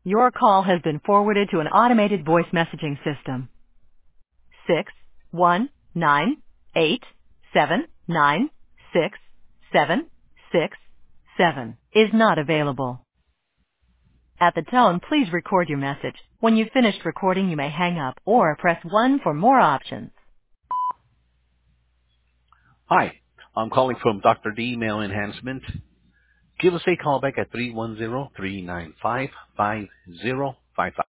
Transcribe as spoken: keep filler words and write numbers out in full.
Your call has been forwarded to an automated voice messaging system. Six one nine eight seven nine six seven six seven is not available. At the tone, please record your message. When you've finished recording, you may hang up or press one for more options. Hi, I'm calling from Doctor D Mail Enhancement. Give us a call back at three one zero, three nine five, five zero five five.